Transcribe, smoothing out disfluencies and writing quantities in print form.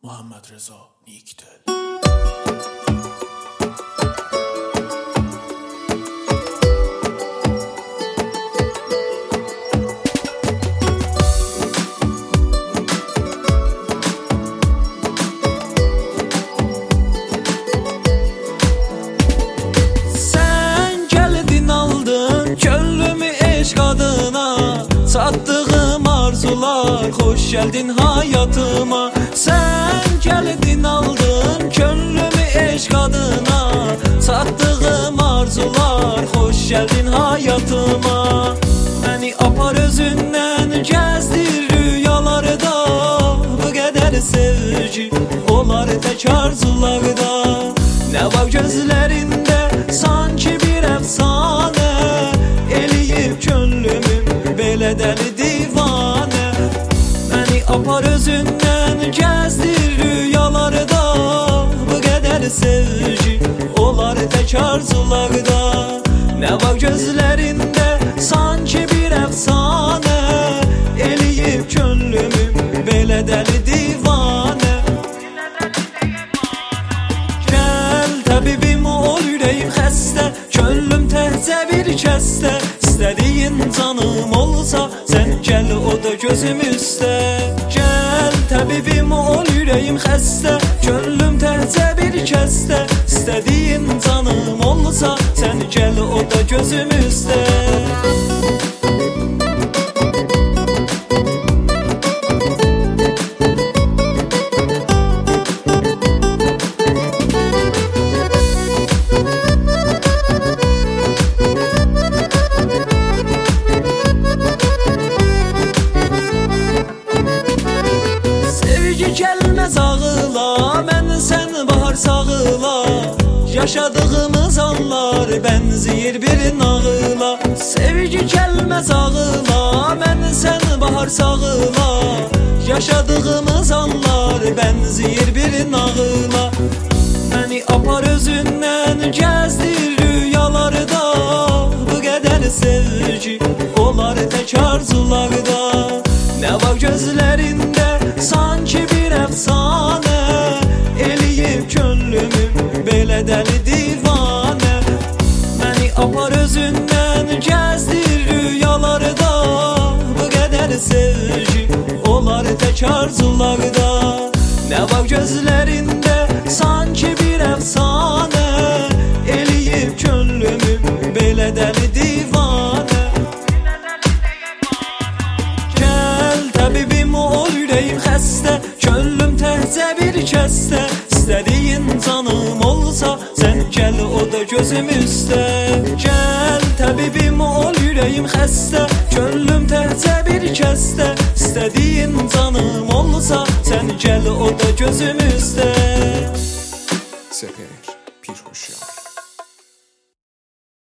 محمد رضا نیکدل. Sen geldin aldın gönlümü eşk adına, sattığım arzular hoş geldin hayatıma. Sen geldin aldın gönlümü eşk adına, sattığım arzular hoş geldin hayatıma. Beni apar özünden gezdir rüyalarda, bu kadar sevgi olar tek arzularda. Ne var gözlerinde sanki bir efsane, eleyip gönlümü belə deli divane. Beni apar özünden gezdir rüyalarda, bu kadar sevgi olar tek arzularda. Ne var gözlerinde sanki bir efsane, eleyip gönlümü belə deli divane. Tabibim ol yüreğim xəstə, könlüm təhcə bir kəstə. İstədiyin canım olsa, sən gəl o da gözüm üstə. Gəl tabibim ol yüreğim xəstə, könlüm təhcə bir kəstə. İstədiyin canım olsa, sən gəl o da gözüm üstə. Gəlməz ağıla, mən sən bahar sağıla. Yaşadığımız anlar bənziyir bir nağıla. Sevgi gəlməz ağıla, mən sən bahar sağıla. Yaşadığımız anlar bənziyir bir nağıla. Məni apar özündən gezdir rüyalarda, bu qədər sevgi olar tək arzularda. Ne var gözlerinde sanki bir efsane, eleyip gönlümü belə deli divane. Beni apar özünden gezdir rüyalarda, bu kadar sevgi olar tek arzularda. Ne var gözlerinde sanki bir efsane, eleyip gönlümü belə deli divane. Tabibim ol yüreğim xəstə, könlüm təhcə bir kəstə. İstədiyin canım olsa, sən gəl o da gözüm üstə. Gəl tabibim ol yüreğim xəstə, könlüm təhcə bir kəstə. İstədiyin canım olsa, sən gəl o da gözüm üstə. سپهر پیرهوشیار.